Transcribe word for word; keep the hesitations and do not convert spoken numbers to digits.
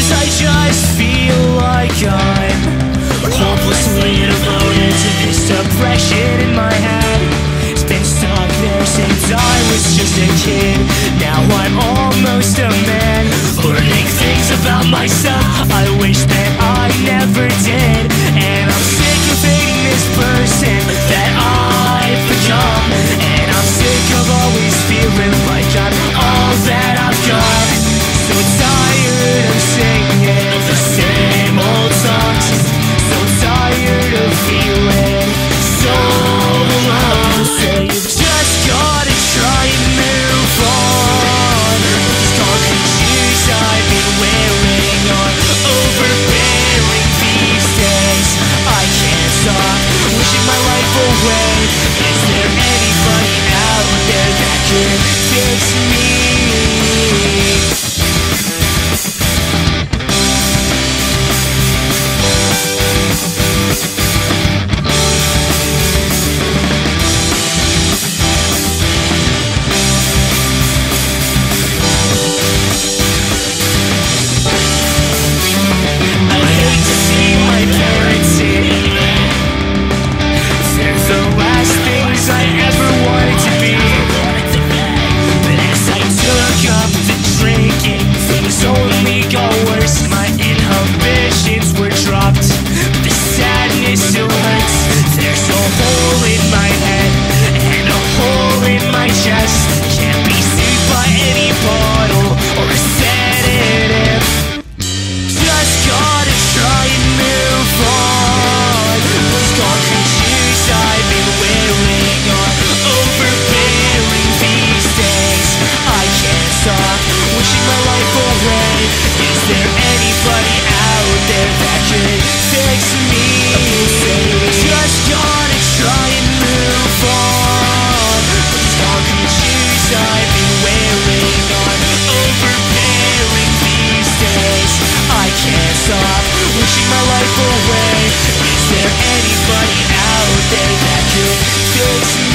I just feel like I'm hopelessly devoted to this depression in my head. It's been stuck there since I was just a kid. Now I'm almost a man, learning things about myself I wish that I never did. And I'm sick of hating this person that I've become. And I'm sick of always feeling like I'm all that I've got. So tired of singing the same old songs. So tired of feeling so alone. So you've just gotta try and move on. These concrete shoes I've been wearing are overbearing these days. I can't stop wishing my life away. Is there anybody out there that could fix me? Wishing my life away. Is there anybody out there that could fix me?